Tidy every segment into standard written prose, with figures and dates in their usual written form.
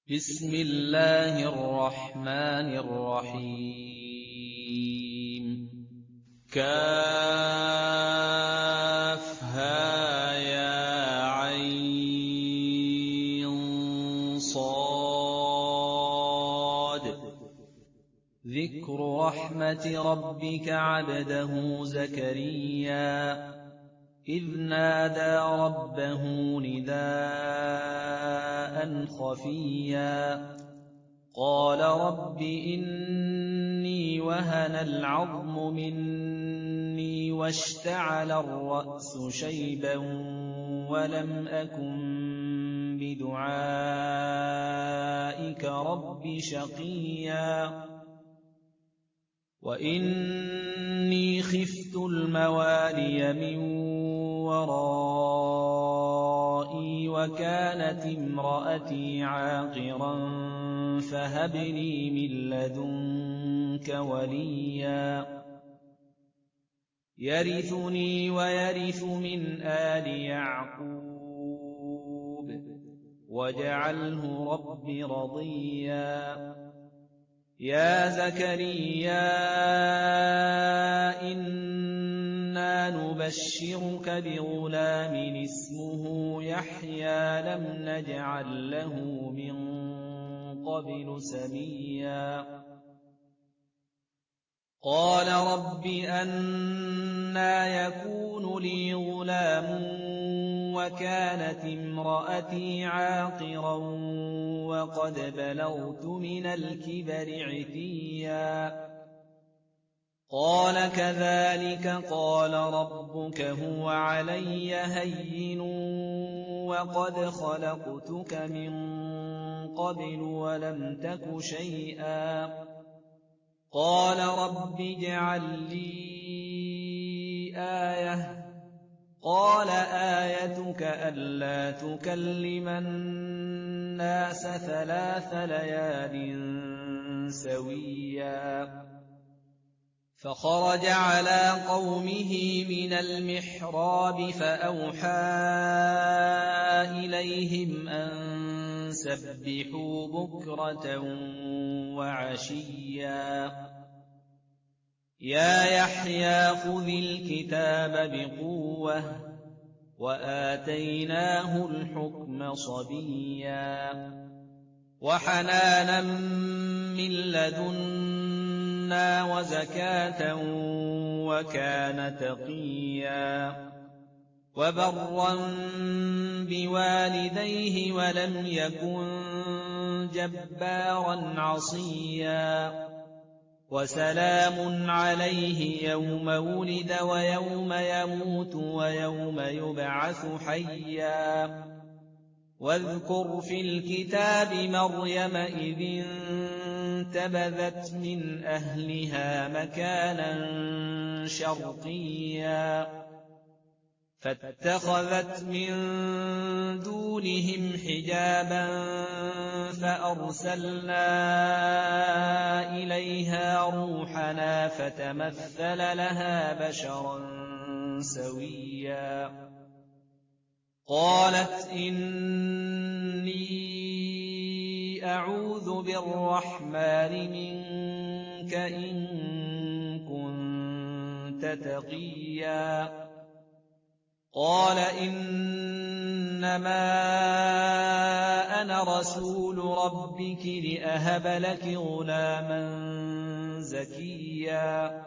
بسم الله الرحمن الرحيم كافها عين صاد ذكر رحمة ربك عبده زكريا إذ نادى ربه نداء خفيا قال رب إني وهن العظم مني واشتعل الرأس شيبا ولم أكن بدعائك رب شقيا وإني خفت الموالي من ورائي وكانت امرأتي عاقرا فهب لي من لدنك وليا يرثني ويرث من آل يعقوب واجعله رب رضيا يا زكريا إنا نبشرك بغلام اسمه يحيى لم نجعل له من قبل سميا قال رب أنى يكون لي غلام وكانت امرأتي عاقرا وقد بلغت من الكبر عتيا قال كذلك قال ربك هو علي هين وقد خلقتك من قبل ولم تك شيئا قال رب اجعل لي آية قال آيتك ألا تكلم الناس 3 ليال سويا فخرج على قومه من المحراب فأوحى إليهم أن سبحوا بكرة وعشيا يا يحيى خذ الكتاب بقوة وآتيناه الحكم صبيا وحنانا من لدنا وزكاة وكان تقيا وبرا بوالديه ولم يكن جبارا عصيا وسلام عليه يوم ولد ويوم يموت ويوم يبعث حيا واذكر في الكتاب مريم إذ انتبذت من أهلها مكانا شرقيا فاتخذت من دونهم حجابا فأرسلنا إليها روحنا فتمثل لها بشرا سويا قالت إني أعوذ بالرحمن منك إن كنت تقيا قال إنما أنا رسول ربك لأهب لك غلاما زكيا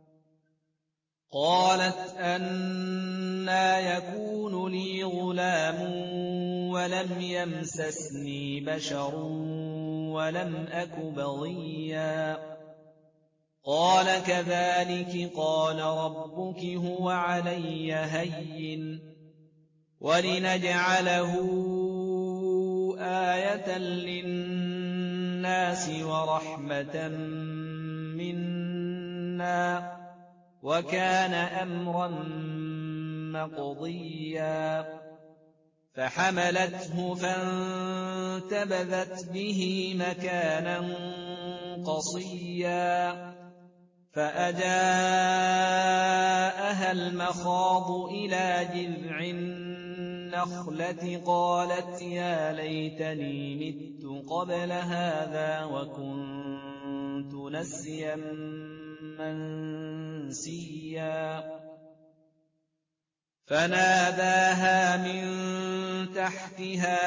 قالت أنى يكون لي غلام ولم يمسسني بشر ولم أك بغيا قال كذلك قال ربك هو علي هين ولنجعله آية للناس ورحمة منا وكان أمرا مقضيا فحملته فانتبذت به مكانا قصيا فأجاءها المخاض إلى جذع النخلة قالت يا ليتني مت قبل هذا وكنت نسيا منسيا فناداها من تحتها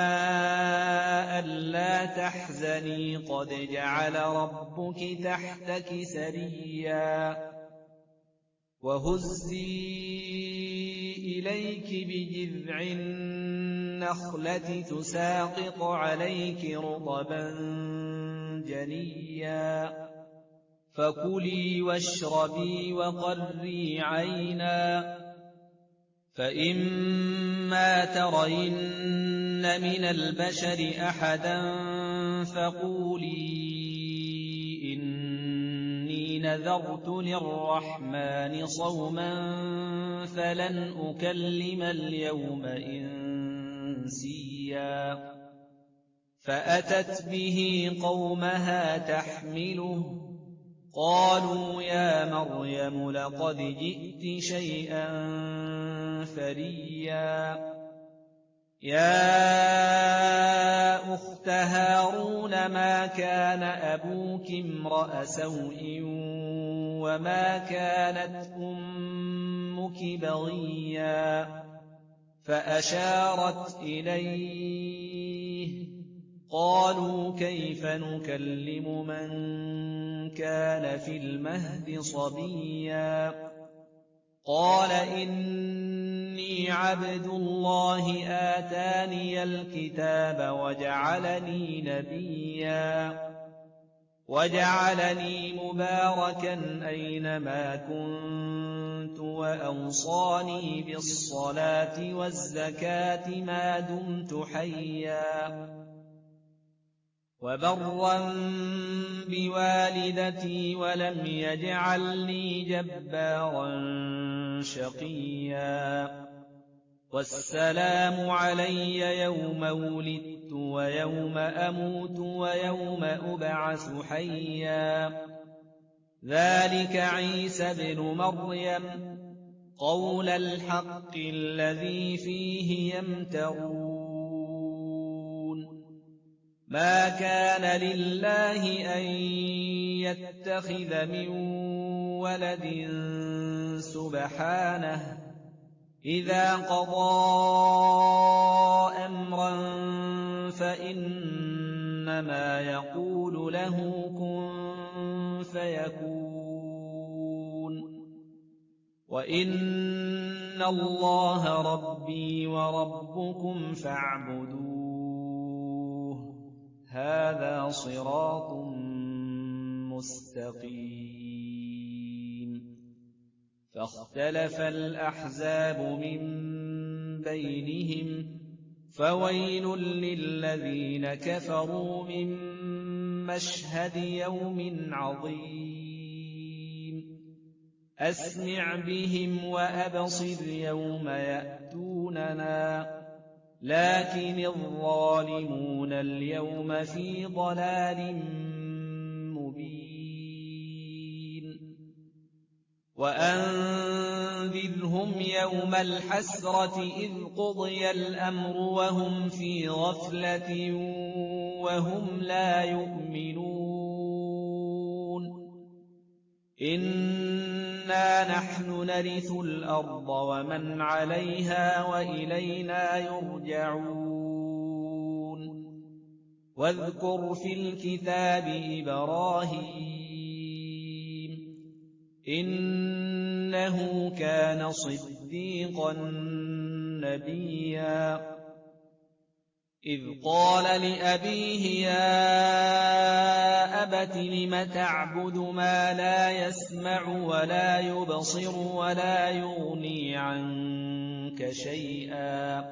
ألا تحزني قد جعل ربك تحتك سريا وهزي إليك بجذع النخلة تساقط عليك رطبا جنيا فكلي واشربي وقري عينا فإما ترين من البشر أحدا فقولي إني نذرت للرحمن صوما فلن أكلم اليوم إنسيا فأتت به قومها تحمله قالوا يا مريم لقد جئت شيئا فريا يا أخت هارون ما كان أبوك امرأ سوء وما كانت أمك بغيا فأشارت إليه قالوا كيف نكلم من كان في المهد صبيا قال إني عبد الله آتاني الكتاب وجعلني نبيا وجعلني مباركا أينما كنت وأوصاني بالصلاة والزكاة ما دمت حيا وبرا بوالدتي ولم يجعلني جبارا شقيا والسلام علي يوم ولدت ويوم أموت ويوم أبعث حيا ذلك عيسى ابن مريم قول الحق الذي فيه يمترون ما كان لله أن يتخذ من ولد سبحانه إذا قضى أمرا فإنما يقول له كن فيكون وإن الله ربي وربكم فاعبدوه هذا صراط مستقيم فاختلف الأحزاب من بينهم فويل للذين كفروا من مشهد يوم عظيم أسمع بهم وأبصر يوم يأتوننا لكن الظالمون اليوم في ضلال مبين وأنذرهم يوم الحسرة إذ قضي الأمر وهم في غفلة وهم لا يؤمنون إنا نحن نرث الأرض ومن عليها وإلينا يرجعون واذكر في الكتاب إبراهيم إنه كان صديقا نبيا إذ قال لأبيه يا أبت لم تعبد ما لا يسمع ولا يبصر ولا يغني عنك شيئا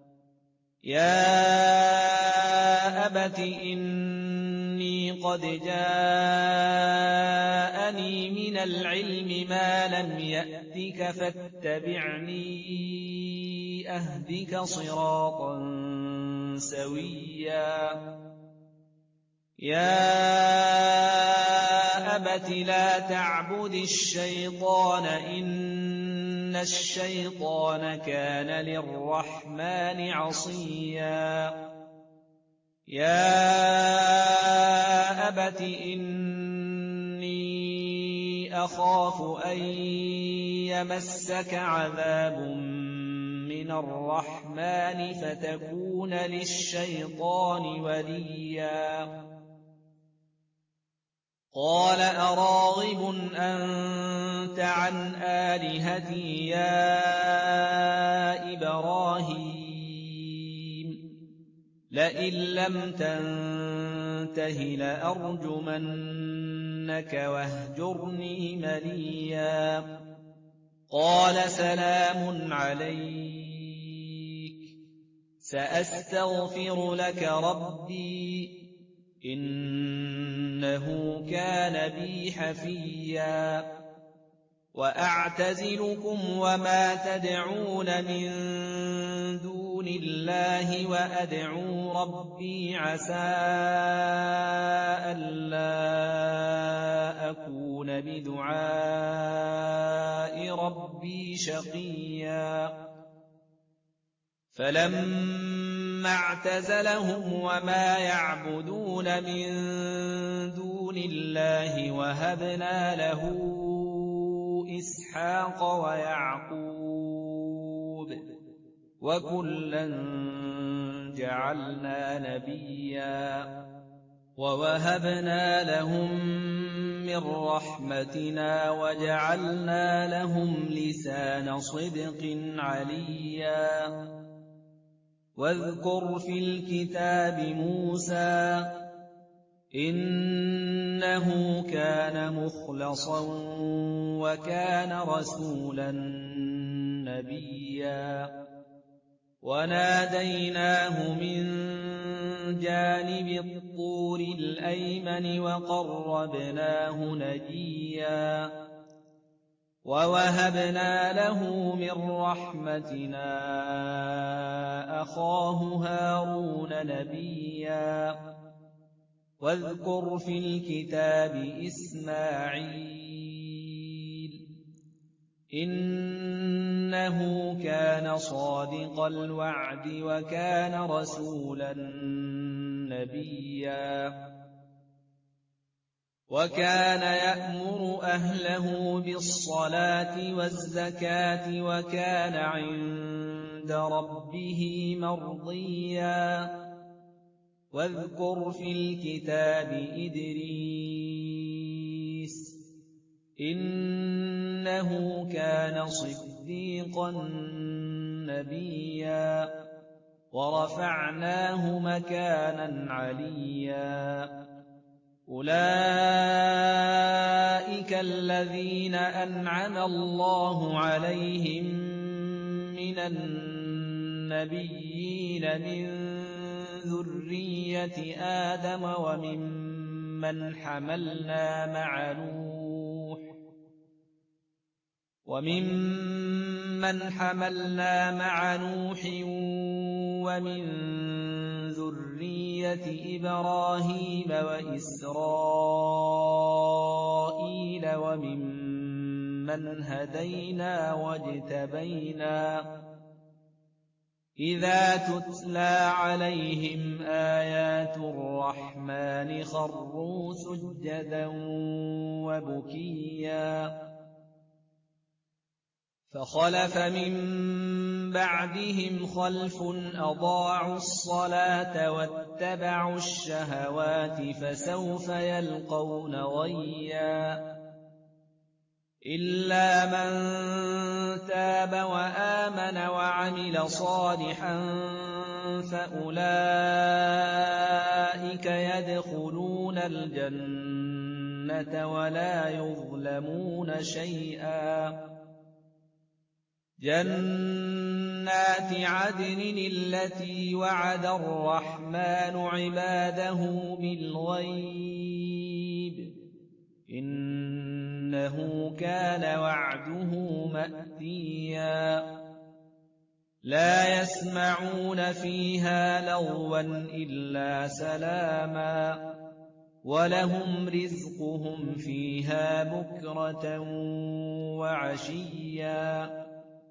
يا أبت إني قد جاءني من العلم ما لم يأتك فاتبعني أهدك صراطا سويا يا أبت لا تعبد الشيطان إن الشيطان كان للرحمن عصيا يا أبت إني أخاف أن يمسك عذاب من الرحمن فتكون للشيطان وليا قال أراغب أنت عن آلهتي يا إبراهيم لئن لم تنته لأرجمنك واهجرني مليا قال سلام عليك سأستغفر لك ربي إنه كان بي حفيا وأعتزلكم وما تدعون من دون الله وأدعو ربي عسى ألا أكون بدعاء ربي شقيا فلما اعتزلهم وما يعبدون من دون الله وهبنا له إسحاق ويعقوب وكلا جعلنا نبيا ووهبنا لهم من رحمتنا وجعلنا لهم لسان صدق عليا واذكر في الكتاب موسى إنه كان مخلصا وكان رسولا نبيا وناديناه من جانب الطور الأيمن وقربناه نجيا ووهبنا له من رحمتنا أخاه هارون نبيا واذكر في الكتاب إسماعيل إنه كان صادق الوعد وكان رسولا نبيا وكان يأمر أهله بالصلاة والزكاة وكان عند ربه مرضيا واذكر في الكتاب إدريس إنه كان صديقا نبيا ورفعناه مكانا عليا أولئك الذين أنعم الله عليهم من النبيين من ذرية آدم وممن حملنا مع نوح ومن ذرية إبراهيم وإسرائيل وممن هدينا واجتبينا إذا تتلى عليهم آيات الرحمن خروا سجدا وبكيا فخلف من بعدهم خلف أضاعوا الصلاة واتبعوا الشهوات فسوف يلقون غيا إلا من تاب وآمن وعمل صالحا فأولئك يدخلون الجنة ولا يظلمون شيئا جنات عدن التي وعد الرحمن عباده بالغيب إنه كان وعده مأتيا لا يسمعون فيها لغوا إلا سلاما وَلَهُمْ رِزْقُهُمْ فِيهَا بُكْرَةً وَعَشِيًّا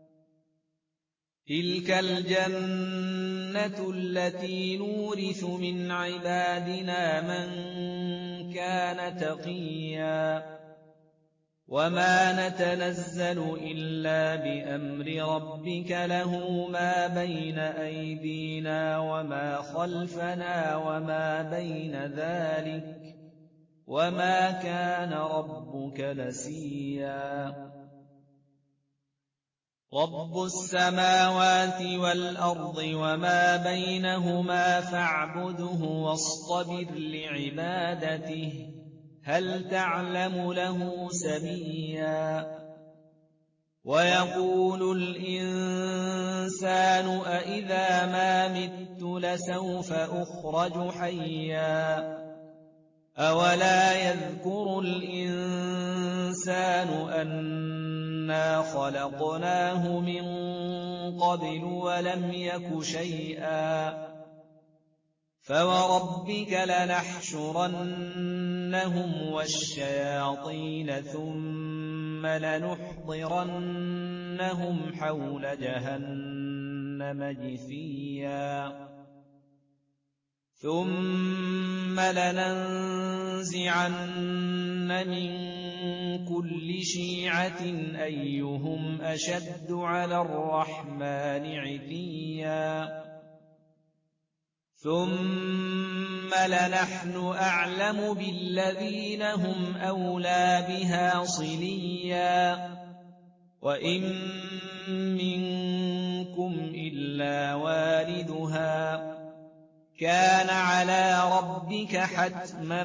تِلْكَ الْجَنَّةُ الَّتِي نُورِثُ مِنْ عِبَادِنَا مَنْ كَانَ تَقِيًّا وَمَا نَتَنَزَّلُ إِلَّا بِأَمْرِ رَبِّكَ لَهُ مَا بَيْنَ أَيْدِينَا وَمَا خَلْفَنَا وَمَا بَيْنَ ذَلِكَ وَمَا كَانَ رَبُّكَ نَسِيًّا رَبُّ السَّمَاوَاتِ وَالْأَرْضِ وَمَا بَيْنَهُمَا فَاعْبُدْهُ وَاصْطَبِرْ لِعِبَادَتِهِ هَلْ تَعْلَمُ لَهُ سَمِيًّا وَيَقُولُ الْإِنسَانُ أَإِذَا مَا مِتُّ لَسَوْفَ أُخْرَجُ حَيًّا أَوَلَا يَذْكُرُ الْإِنسَانُ أَنَّا خَلَقْنَاهُ مِن قَبْلُ وَلَمْ يَكُ شَيْئًا فَوَرَبِّكَ لَنَحْشُرَنَّهُمْ وَالشَّيَاطِينَ ثُمَّ لَنُحْضِرَنَّهُمْ حَوْلَ جَهَنَّمَ جِثِيًّا ثُمَّ لَنَنزِعَنَّ مِن كُلِّ شِيعَةٍ أَيُّهُمْ أَشَدُّ عَلَى الرَّحْمَنِ عِتِيًّا ثُمَّ لَنَحْنُ أَعْلَمُ بِالَّذِينَ هُمْ أَوْلَىٰ بِهَا صِلِيًّا وَإِن مِّنكُمْ إِلَّا وَارِدُهَا كَانَ عَلَىٰ رَبِّكَ حَتْمًا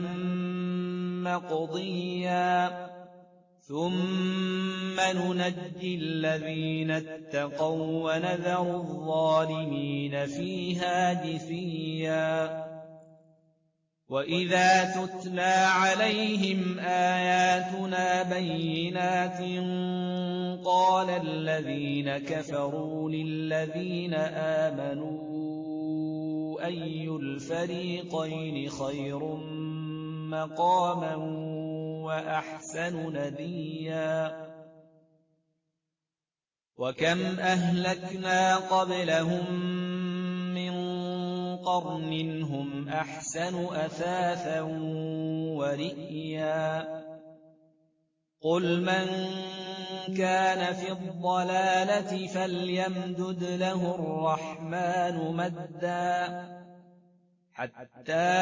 مَّقْضِيًّا ثُمَّ نُنَجِّي الَّذِينَ اتَّقَوا وَّنَذَرُ الظَّالِمِينَ فِيهَا جِثِيًّا وَإِذَا تُتْلَىٰ عَلَيْهِمْ آيَاتُنَا بَيِّنَاتٍ قَالَ الَّذِينَ كَفَرُوا لِلَّذِينَ آمَنُوا أَيُّ الْفَرِيقَيْنِ خَيْرٌ مَّقَامًا وَأَحْسَنُ نَدِيًّا وَكَمْ أَهْلَكْنَا قَبْلَهُم مِّن قَرْنٍ هُمْ أَحْسَنُ أَثَاثًا وَرِئْيًا قُلْ مَن كَانَ فِي الضَّلَالَةِ فَلْيَمْدُدْ لَهُ الرَّحْمَٰنُ مَدًّا حَتَّىٰ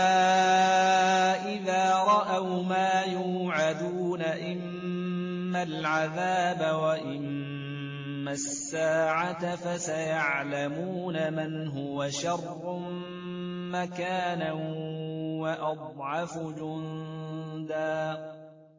إِذَا رَأَوْا مَا يُوعَدُونَ إِمَّا الْعَذَابَ وَإِمَّا السَّاعَةَ فَسَيَعْلَمُونَ مَنْ هُوَ شَرٌّ مَّكَانًا وَأَضْعَفُ جُندًا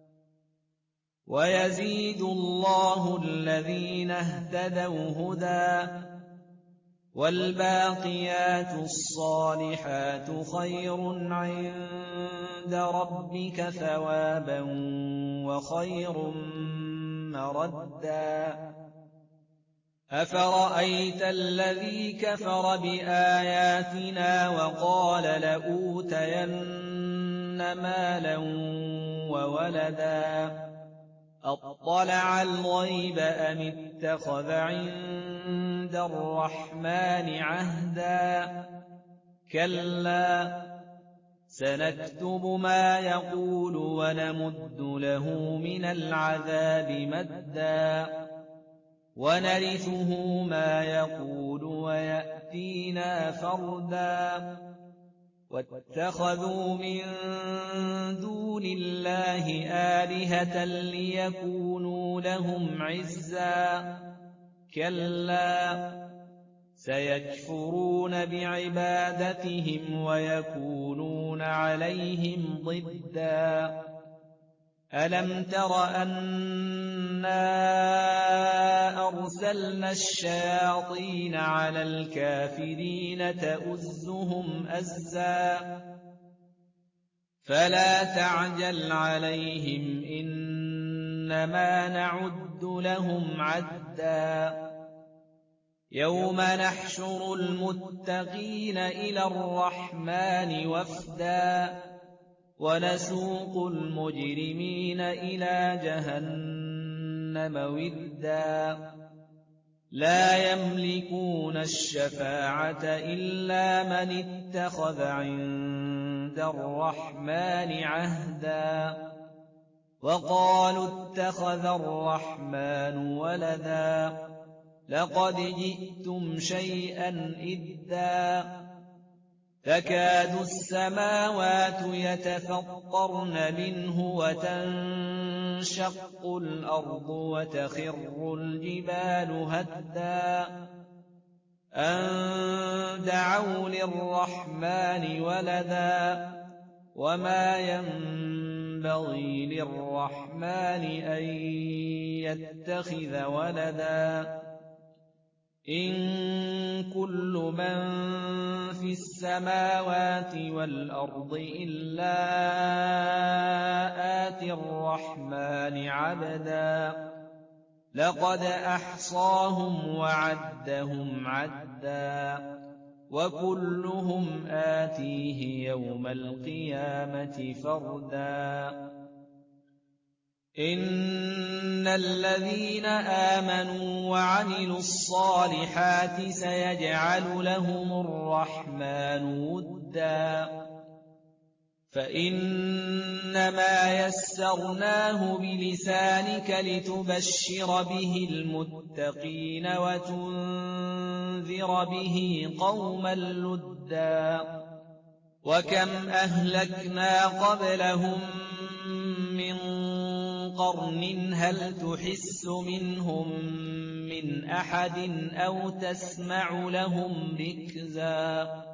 وَيَزِيدُ اللَّهُ الَّذِينَ اهْتَدَوْا هُدًى وَالْبَاقِيَاتُ الصَّالِحَاتُ خَيْرٌ عِندَ رَبِّكَ ثَوَابًا وَخَيْرٌ مَّرَدًّا أَفَرَأَيْتَ الَّذِي كَفَرَ بِآيَاتِنَا وَقَالَ لَأُوتَيَنَّ مَالًا وَوَلَدًا أَطَّلَعَ الْغَيْبَ أَمِ اتَّخَذَ عِندَ الرَّحْمَٰنِ عَهْدًا كَلَّا سَنَكْتُبُ مَا يَقُولُ وَنَمُدُّ لَهُ مِنَ الْعَذَابِ مَدًّا وَنَرِثُهُ مَا يَقُولُ وَيَأْتِينَا فَرْدًا وَاتَّخَذُوا مِن دُونِ اللَّهِ آلِهَةً لِّيَكُونُوا لَهُمْ عِزًّا كَلَّا سَيَكْفُرُونَ بِعِبَادَتِهِمْ وَيَكُونُونَ عَلَيْهِمْ ضِدًّا أَلَمْ تَرَ أَنَّا أَرْسَلْنَا الشَّيَاطِينَ عَلَى الْكَافِرِينَ تَؤُزُّهُمْ أَزًّا فَلَا تَعْجَلْ عَلَيْهِمْ إِنَّمَا نَعُدُّ لَهُمْ عَدًّا يَوْمَ نَحْشُرُ الْمُتَّقِينَ إِلَى الرَّحْمَٰنِ وَفْدًا وَنَسُوقُ الْمُجْرِمِينَ إِلَىٰ جَهَنَّمَ وِرْدًا لَّا يَمْلِكُونَ الشَّفَاعَةَ إِلَّا مَنِ اتَّخَذَ عِندَ الرَّحْمَٰنِ عَهْدًا وَقَالُوا اتَّخَذَ الرَّحْمَٰنُ وَلَدًا لَّقَدْ جِئْتُمْ شَيْئًا إِدًّا تَكَادُ السَّمَاوَاتُ يَتَفَطَّرْنَ مِنْهُ وَتَنشَقُّ الْأَرْضُ وَتَخِرُّ الْجِبَالُ هَدًّا أَن دَعَوْا لِلرَّحْمَٰنِ وَلَدًا وَمَا يَنبَغِي لِلرَّحْمَٰنِ أَن يَتَّخِذَ وَلَدًا إِن كُلُّ مَن فِي السَّمَاوَاتِ وَالْأَرْضِ إِلَّا آتِي الرَّحْمَٰنِ عَبْدًا لَّقَدْ أَحْصَاهُمْ وَعَدَّهُمْ عَدًّا وَكُلُّهُمْ آتِيهِ يَوْمَ الْقِيَامَةِ فَرْدًا إِنَّ الَّذِينَ آمَنُوا وَعَمِلُوا الصَّالِحَاتِ سَيَجْعَلُ لَهُمُ الرَّحْمَٰنُ وُدًّا فَإِنَّمَا يَسَّرْنَاهُ بِلِسَانِكَ لِتُبَشِّرَ بِهِ الْمُتَّقِينَ وَتُنذِرَ بِهِ قَوْمًا لُّدًّا وَكَمْ أَهْلَكْنَا قَبْلَهُم مِّن قَرْنٍ هَلْ تُحِسُّ مِنْهُم مِّنْ أَحَدٍ أَوْ تَسْمَعُ لَهُمْ رِكْزًا